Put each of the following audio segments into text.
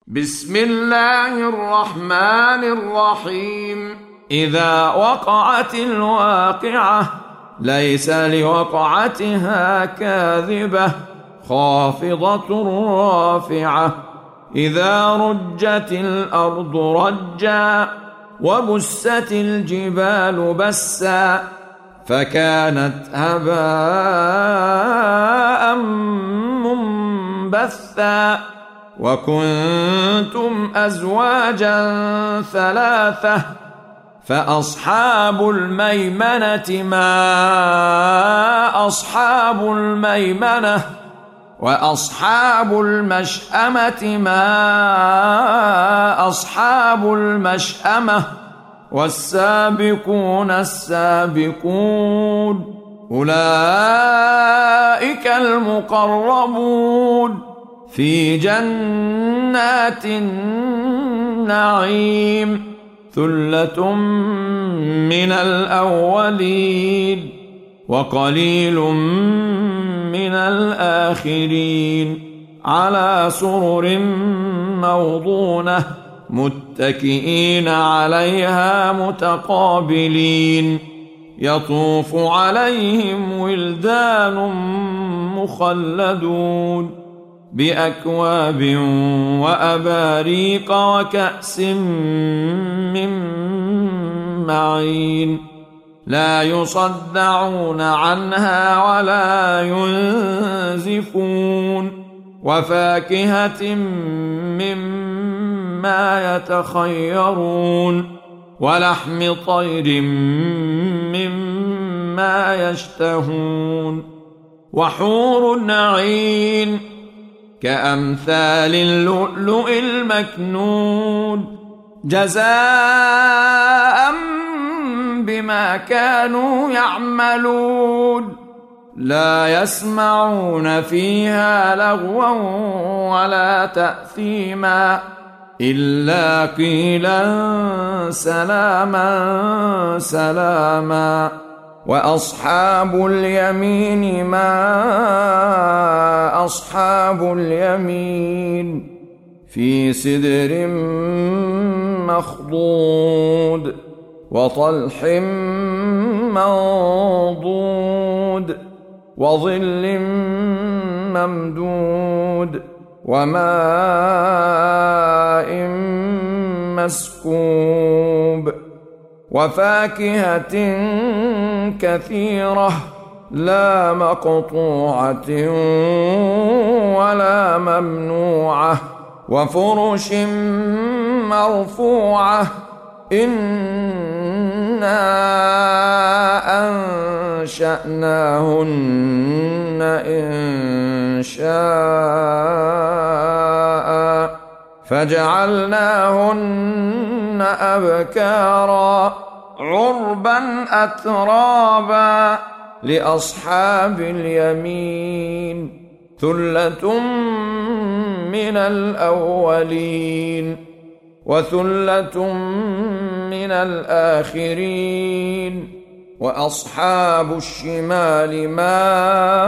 بسم الله الرحمن الرحيم. إذا وقعت الواقعة ليس لوقعتها كاذبة خافضة رافعة. إذا رجت الأرض رجا وبست الجبال بسا فكانت هباء منبثا. وكنتم أزواجا ثلاثة فأصحاب الميمنة ما أصحاب الميمنة وأصحاب المشأمة ما أصحاب المشأمة. والسابقون السابقون أولئك المقربون في جنات النعيم. ثلة من الأولين وقليل من الآخرين على سرر موضونة متكئين عليها متقابلين. يطوف عليهم ولدان مخلدون بأكواب وأباريق وكأس من معين لا يصدعون عنها ولا ينزفون. وفاكهة مما يتخيرون ولحم طير مما يشتهون. وحور عين كأمثال اللؤلؤ المكنون جزاء بما كانوا يعملون. لا يسمعون فيها لغوا ولا تأثيما إلا قيلا سلاما سلاما. وأصحاب اليمين ما أصحاب اليمين في سدر مخضود وطلح منضود وظل ممدود وماء مسكوب. وفاكهة كثيرة لا مقطوعة ولا ممنوعة وفرش مرفوعة. إنا أنشأناهن إنشاء فجعلناهن أبكارا عربا أترابا لأصحاب اليمين. ثلة من الأولين وثلة من الآخرين. وأصحاب الشمال ما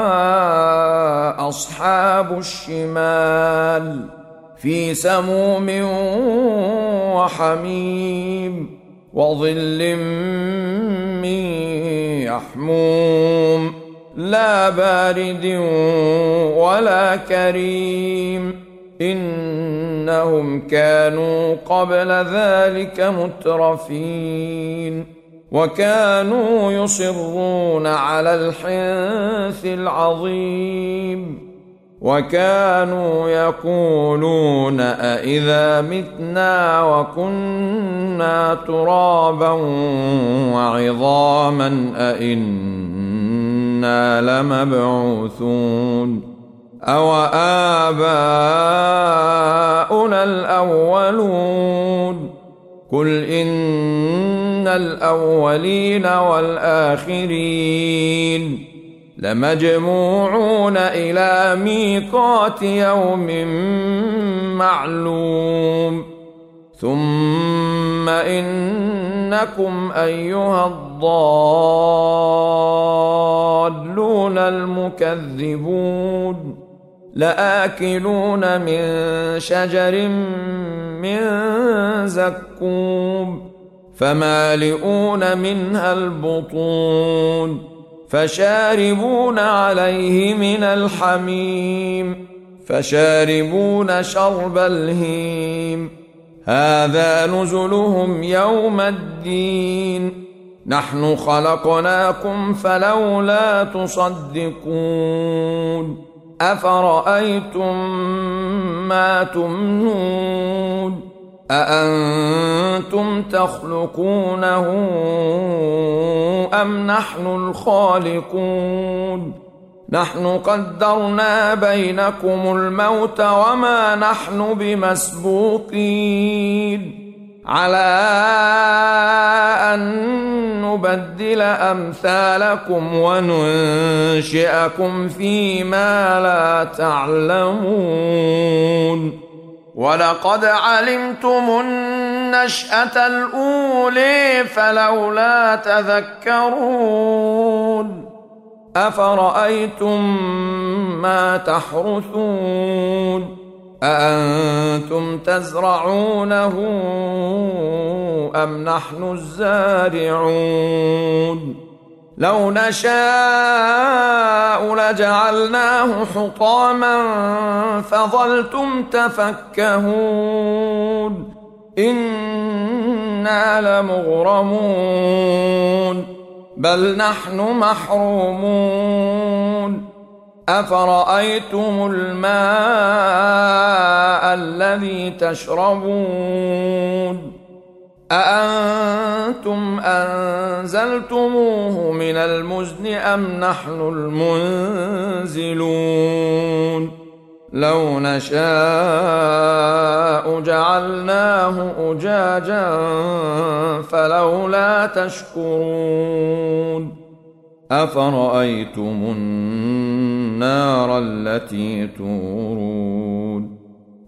أصحاب الشمال في سموم وحميم وظل من يحموم لا بارد ولا كريم. إنهم كانوا قبل ذلك مترفين وكانوا يصرون على الحنث العظيم. وكانوا يقولون أإذا متنا وكنا ترابا وعظاما أإنا لمبعوثون أو آباؤنا الأولون. قل إن الأولين والآخرين لمجموعون إلى ميقات يوم معلوم. ثم إنكم أيها الضالون المكذبون لآكلون من شجر من زقوم فمالئون منها البطون فشاربون عليه من الحميم فشاربون شرب الهيم هذا نزلهم يوم الدين نحن خلقناكم فلولا تصدقون أفرأيتم ما تمنون أأنتم تخلقونه أم نحن الخالقون نحن قدرنا بينكم الموت وما نحن بمسبوقين على أن نبدل أمثالكم وننشئكم فيما لا تعلمون ولقد علمتم النشأة الأولى فلولا تذكرون أفرأيتم ما تحرثون أأنتم تزرعونه أم نحن الزارعون لو نشاء لجعلناه حطاما فظلتم تفكهون إنا لمغرمون بل نحن محرومون أفرأيتم الماء الذي تشربون أأنتم أنزلتموه من المزن أم نحن المنزلون لو نشاء جعلناه أجاجا فلولا تشكرون أفرأيتم النار التي تورون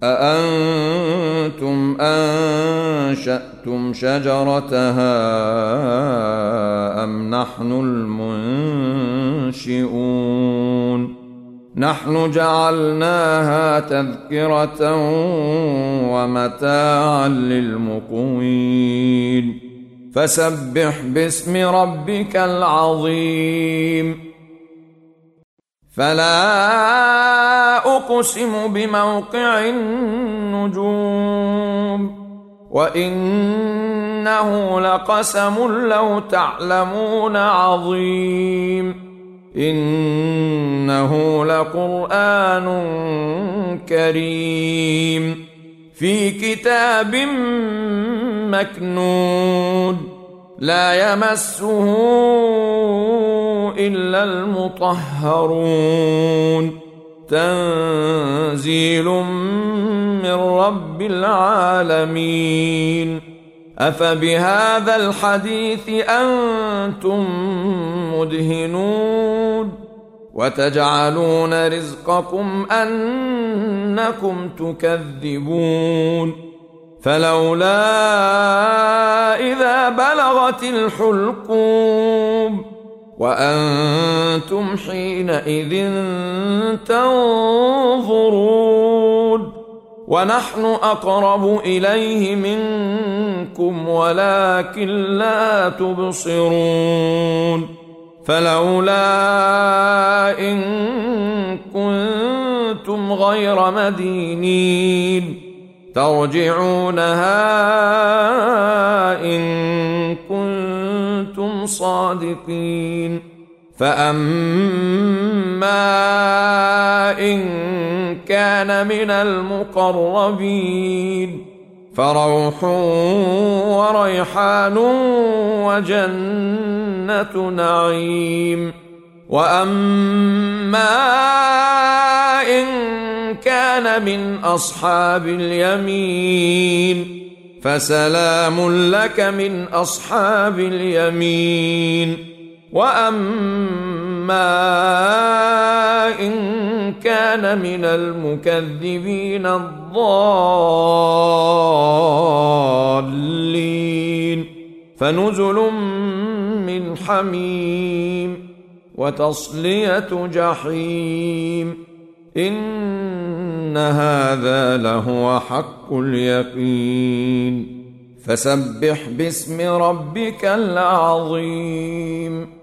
أأنتم أنشأتم شجرتها أم نحن المنشئون نحن جعلناها تذكرة ومتاعا للمقوين فسبح باسم ربك العظيم فلا أقسم بموقع النجوم وإنه لقسم لو تعلمون عظيم إنه لقرآن كريم في كتاب مكنون لا يمسه إلا المطهرون تنزيل من رب العالمين أفبهذا الحديث أنتم مدهنون وتجعلون رزقكم أنكم تكذبون فلولا إذا بلغت الحلقوم وأنتم حينئذ تنظرون ونحن أقرب إليه منكم ولكن لا تبصرون فلولا إن كنتم غير مدينين ترجعونها إن كنتم صادقين فأما إن كان من المقربين فروح وريحان وجنة نعيم وأما إن كان من أصحاب اليمين فسلام لك من أصحاب اليمين وأما إن كان من المكذبين الضالين فنزل من حميم وتصلية جحيم إن هذا لهو حق اليقين فسبح باسم ربك العظيم